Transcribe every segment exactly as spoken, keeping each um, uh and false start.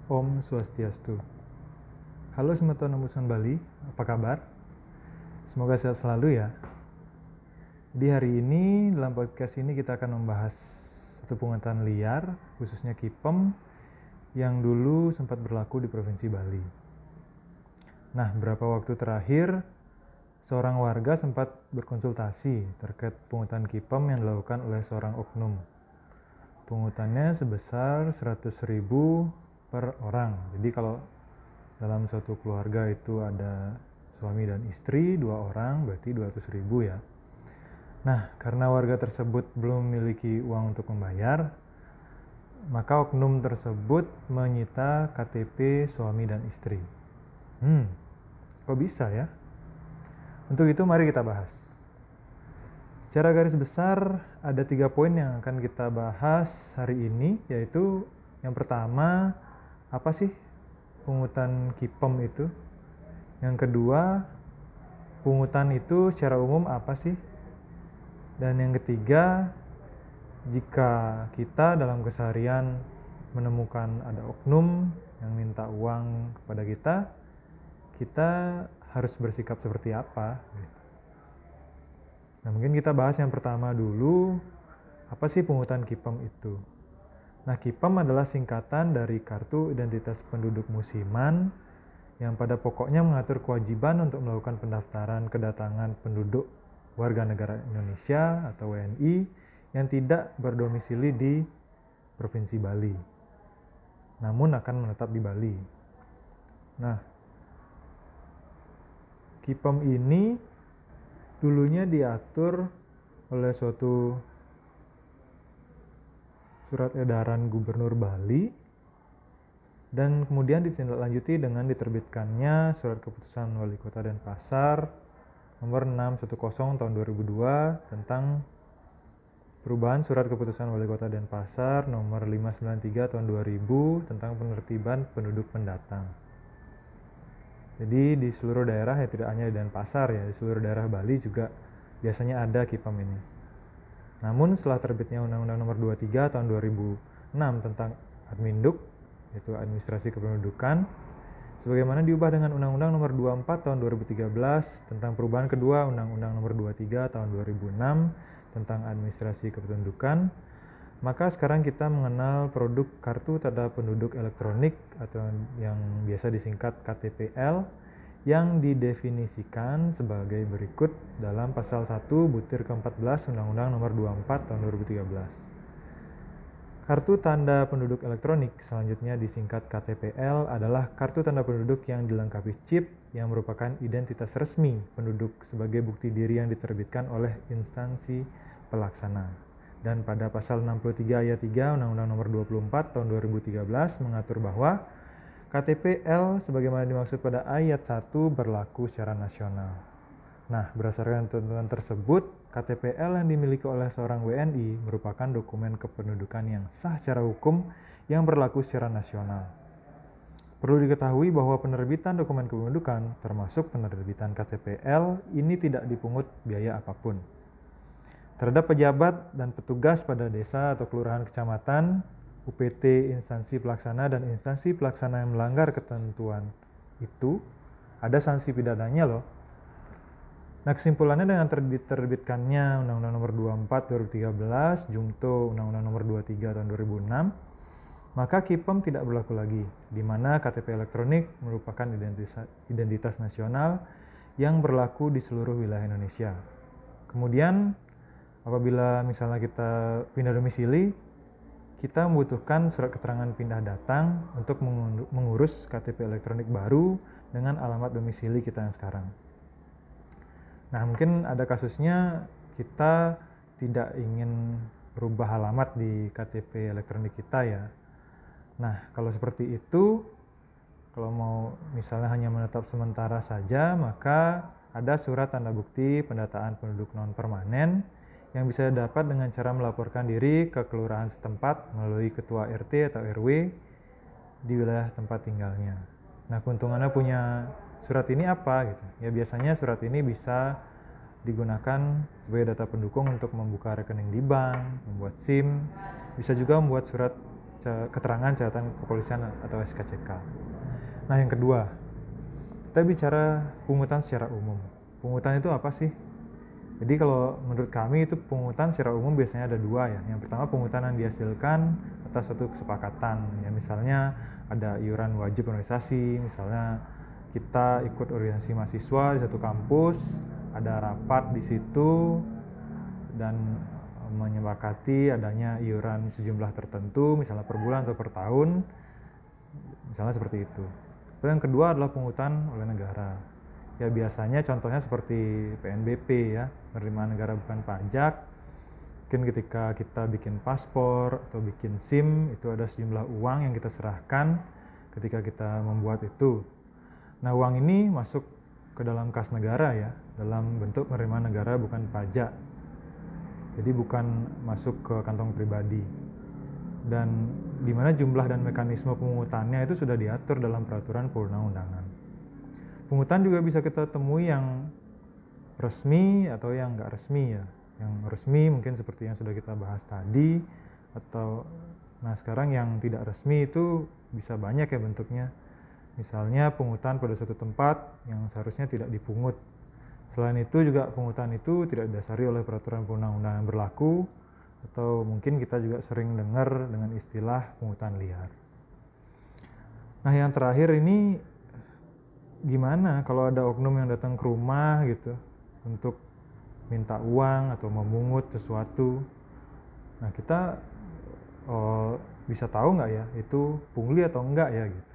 Om Swastiastu. Halo Semeton Ombudsman Bali, apa kabar? Semoga sehat selalu ya. Di hari ini, dalam podcast ini kita akan membahas satu pungutan liar, khususnya Kipem, yang dulu sempat berlaku di Provinsi Bali. Nah, beberapa waktu terakhir, seorang warga sempat berkonsultasi terkait pungutan Kipem yang dilakukan oleh seorang oknum. Pungutannya sebesar seratus ribu per orang. Jadi kalau dalam suatu keluarga itu ada suami dan istri, dua orang, berarti dua ratus ribu ya. Nah, karena warga tersebut belum memiliki uang untuk membayar, maka oknum tersebut menyita K T P suami dan istri. Hmm, kok bisa ya? Untuk itu mari kita bahas. Secara garis besar ada tiga poin yang akan kita bahas hari ini, yaitu yang pertama, apa sih pungutan Kipem itu? Yang kedua, pungutan itu secara umum apa sih? Dan yang ketiga, jika kita dalam keseharian menemukan ada oknum yang minta uang kepada kita, kita harus bersikap seperti apa? Nah, mungkin kita bahas yang pertama dulu, apa sih pungutan Kipem itu? Nah, Kipem adalah singkatan dari Kartu Identitas Penduduk Musiman yang pada pokoknya mengatur kewajiban untuk melakukan pendaftaran kedatangan penduduk warga negara Indonesia atau W N I yang tidak berdomisili di Provinsi Bali, namun akan menetap di Bali. Nah, Kipem ini dulunya diatur oleh suatu surat edaran Gubernur Bali dan kemudian ditindaklanjuti dengan diterbitkannya Surat Keputusan Wali Kota Denpasar nomor enam ratus sepuluh tahun dua ribu dua tentang perubahan Surat Keputusan Wali Kota Denpasar nomor lima ratus sembilan puluh tiga tahun dua ribu tentang penertiban penduduk pendatang. Jadi di seluruh daerah, ya tidak hanya di Denpasar ya, di seluruh daerah Bali juga biasanya ada Kipem ini. Namun setelah terbitnya Undang-Undang Nomor dua puluh tiga Tahun dua ribu enam tentang Adminduk, yaitu Administrasi Kependudukan, sebagaimana diubah dengan Undang-Undang Nomor dua puluh empat Tahun dua ribu tiga belas tentang perubahan kedua Undang-Undang Nomor dua puluh tiga Tahun dua ribu enam tentang Administrasi Kependudukan, maka sekarang kita mengenal produk Kartu Tanda Penduduk Elektronik atau yang biasa disingkat K T P L yang didefinisikan sebagai berikut dalam pasal satu butir keempat belas Undang-Undang Nomor dua puluh empat Tahun dua ribu tiga belas. Kartu Tanda Penduduk Elektronik selanjutnya disingkat K T P L adalah kartu tanda penduduk yang dilengkapi chip yang merupakan identitas resmi penduduk sebagai bukti diri yang diterbitkan oleh instansi pelaksana. Dan pada pasal enam puluh tiga ayat tiga Undang-Undang Nomor dua puluh empat Tahun dua ribu tiga belas mengatur bahwa K T P L sebagaimana dimaksud pada ayat satu berlaku secara nasional. Nah, berdasarkan ketentuan tersebut, K T P L yang dimiliki oleh seorang W N I merupakan dokumen kependudukan yang sah secara hukum yang berlaku secara nasional. Perlu diketahui bahwa penerbitan dokumen kependudukan, termasuk penerbitan K T P L, ini tidak dipungut biaya apapun. Terhadap pejabat dan petugas pada desa atau kelurahan kecamatan, U P T, instansi pelaksana, dan instansi pelaksana yang melanggar ketentuan itu, ada sanksi pidananya loh. Nah, kesimpulannya dengan terbitkannya Undang-Undang Nomor dua puluh empat Tahun dua ribu tiga belas, Jungto Undang-Undang Nomor dua puluh tiga Tahun dua ribu enam, maka Kipem tidak berlaku lagi, di mana K T P elektronik merupakan identitas, identitas nasional yang berlaku di seluruh wilayah Indonesia. Kemudian, apabila misalnya kita pindah domisili, kita membutuhkan surat keterangan pindah datang untuk mengurus K T P elektronik baru dengan alamat domisili kita yang sekarang. Nah, mungkin ada kasusnya kita tidak ingin berubah alamat di K T P elektronik kita ya. Nah, kalau seperti itu, kalau mau misalnya hanya menetap sementara saja, maka ada surat tanda bukti pendataan penduduk non-permanen yang bisa dapat dengan cara melaporkan diri ke kelurahan setempat melalui ketua R T atau R W di wilayah tempat tinggalnya. Nah, keuntungannya punya surat ini apa gitu? Ya biasanya surat ini bisa digunakan sebagai data pendukung untuk membuka rekening di bank, membuat SIM, bisa juga membuat surat keterangan catatan kepolisian atau S K C K. Nah, yang kedua, kita bicara pungutan secara umum. Pungutan itu apa sih? Jadi kalau menurut kami itu pungutan secara umum biasanya ada dua ya. Yang pertama pungutan yang dihasilkan atas suatu kesepakatan. Ya misalnya ada iuran wajib organisasi, misalnya kita ikut organisasi mahasiswa di satu kampus, ada rapat di situ dan menyepakati adanya iuran sejumlah tertentu, misalnya per bulan atau per tahun, misalnya seperti itu. Lalu yang kedua adalah pungutan oleh negara. Ya biasanya contohnya seperti P N B P ya, penerimaan negara bukan pajak. Mungkin ketika kita bikin paspor atau bikin SIM, itu ada sejumlah uang yang kita serahkan ketika kita membuat itu. Nah, uang ini masuk ke dalam kas negara ya, dalam bentuk penerimaan negara bukan pajak. Jadi bukan masuk ke kantong pribadi. Dan di mana jumlah dan mekanisme pemungutannya itu sudah diatur dalam peraturan perundang-undangan. Pungutan juga bisa kita temui yang resmi atau yang nggak resmi ya. Yang resmi mungkin seperti yang sudah kita bahas tadi, atau nah sekarang yang tidak resmi itu bisa banyak ya bentuknya. Misalnya pungutan pada suatu tempat yang seharusnya tidak dipungut. Selain itu juga pungutan itu tidak didasari oleh peraturan perundang-undangan berlaku, atau mungkin kita juga sering dengar dengan istilah pungutan liar. Nah, yang terakhir ini gimana kalau ada oknum yang datang ke rumah gitu untuk minta uang atau memungut sesuatu. Nah, kita oh, bisa tahu nggak ya itu pungli atau enggak ya gitu.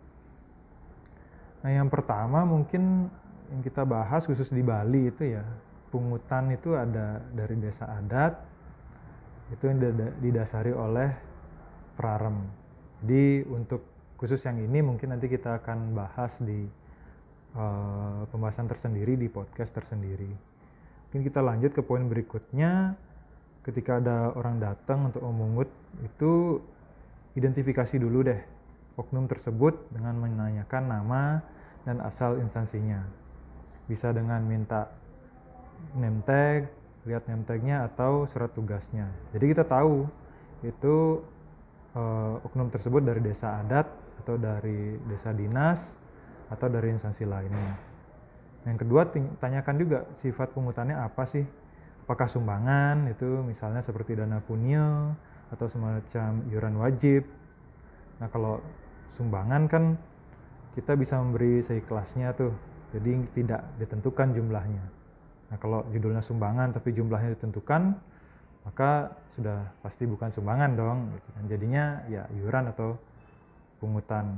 Nah, yang pertama mungkin yang kita bahas khusus di Bali itu ya, pungutan itu ada dari desa adat, itu yang didasari oleh prarem. Jadi untuk khusus yang ini mungkin nanti kita akan bahas di Uh, pembahasan tersendiri di podcast tersendiri. Mungkin kita lanjut ke poin berikutnya. Ketika ada orang datang untuk memungut, itu identifikasi dulu deh oknum tersebut dengan menanyakan nama dan asal instansinya. Bisa dengan minta name tag, lihat name tagnya atau surat tugasnya. Jadi kita tahu itu uh, oknum tersebut dari desa adat atau dari desa dinas atau dari instansi lainnya. Yang kedua, tanyakan juga sifat pungutannya apa sih? Apakah sumbangan, itu misalnya seperti dana punio atau semacam iuran wajib. Nah, kalau sumbangan kan kita bisa memberi seikhlasnya tuh, jadi tidak ditentukan jumlahnya. Nah, kalau judulnya sumbangan tapi jumlahnya ditentukan, maka sudah pasti bukan sumbangan dong. Gitu. Dan jadinya ya iuran atau pungutan.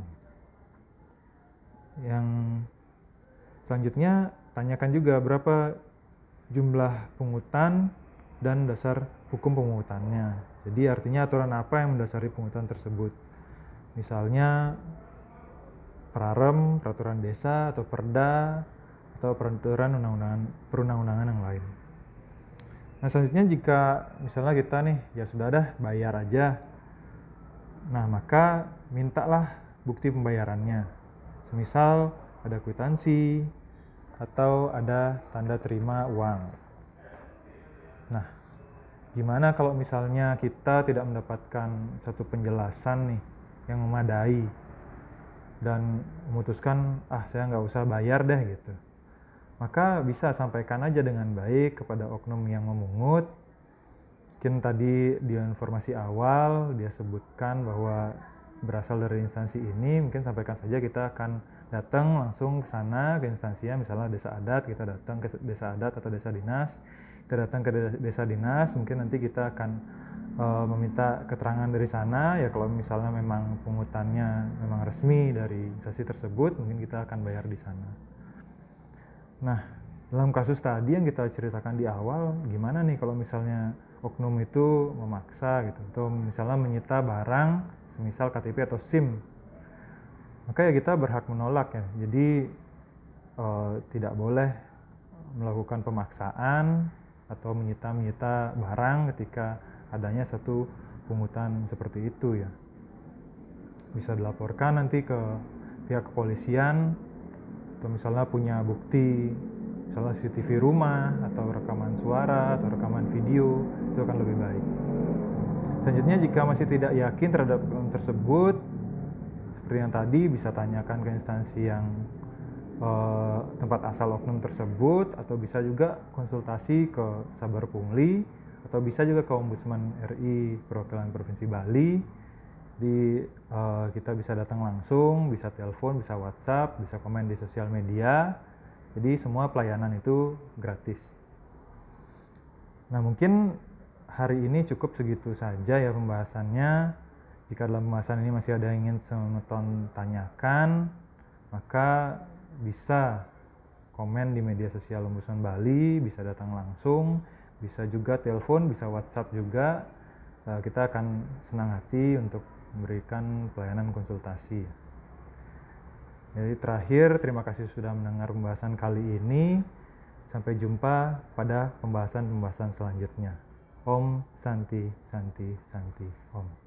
Yang selanjutnya tanyakan juga berapa jumlah pungutan dan dasar hukum pungutannya. Jadi artinya aturan apa yang mendasari pungutan tersebut. Misalnya prarem, peraturan desa atau perda atau peraturan undang-undangan perundang-undangan yang lain. Nah, selanjutnya jika misalnya kita nih ya sudah dah bayar aja. Nah, maka mintalah bukti pembayarannya. Semisal ada kwitansi atau ada tanda terima uang. Nah, gimana kalau misalnya kita tidak mendapatkan satu penjelasan nih yang memadai dan memutuskan, ah saya nggak usah bayar deh gitu. Maka bisa sampaikan aja dengan baik kepada oknum yang memungut. Mungkin tadi di informasi awal dia sebutkan bahwa berasal dari instansi ini, mungkin sampaikan saja kita akan datang langsung ke sana, ke instansinya, misalnya desa adat, kita datang ke desa adat atau desa dinas, kita datang ke desa dinas, mungkin nanti kita akan e, meminta keterangan dari sana, ya kalau misalnya memang pungutannya memang resmi dari instansi tersebut, mungkin kita akan bayar di sana. Nah, dalam kasus tadi yang kita ceritakan di awal, gimana nih kalau misalnya oknum itu memaksa gitu, atau misalnya menyita barang semisal K T P atau SIM, maka ya kita berhak menolak ya. Jadi eh, tidak boleh melakukan pemaksaan atau menyita-menyita barang ketika adanya satu pungutan seperti itu ya. Bisa dilaporkan nanti ke pihak kepolisian, atau misalnya punya bukti, misalnya C C T V rumah atau rekaman suara atau rekaman video, itu akan lebih baik. Selanjutnya, jika masih tidak yakin terhadap oknum tersebut, seperti yang tadi, bisa tanyakan ke instansi yang eh, tempat asal oknum tersebut, atau bisa juga konsultasi ke Saber Pungli, atau bisa juga ke Ombudsman R I Perwakilan Provinsi Bali. Di uh, kita bisa datang langsung, bisa telepon, bisa WhatsApp, bisa komen di sosial media. Jadi semua pelayanan itu gratis. Nah, mungkin hari ini cukup segitu saja ya pembahasannya. Jika dalam pembahasan ini masih ada yang ingin Semeton tanyakan, maka bisa komen di media sosial Ombudsman Bali, bisa datang langsung, bisa juga telepon, bisa WhatsApp juga. Uh, kita akan senang hati untuk memberikan pelayanan konsultasi. Jadi terakhir, terima kasih sudah mendengar pembahasan kali ini. Sampai jumpa pada pembahasan-pembahasan selanjutnya. Om Santi Santi Santi Om.